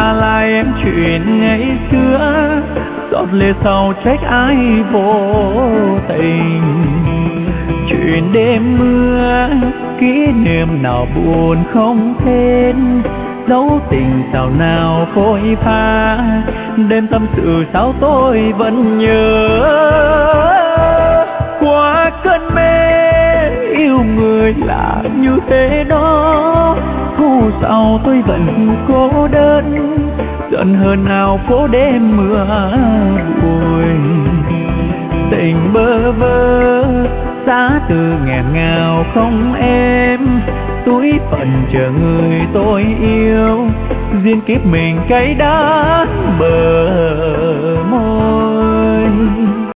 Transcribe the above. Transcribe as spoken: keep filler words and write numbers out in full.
trả lại em chuyện ngày xưa, giọt lệ sau trách ai vô tình. Chuyện đêm mưa kỷ niệm nào buồn không hết, dấu tình sao nào phôi pha, đêm tâm sự sao tôi vẫn nhớ. Qua cơn mê yêu người là như thế đó, thu sao tôi vẫn cô đơn, giận hơn nào phố đêm mưa bụi. Tình bơ vơ giá từ nghẹn ngào không em, túi phận chờ người tôi yêu, duyên kiếp mình cay đắng bờ môi.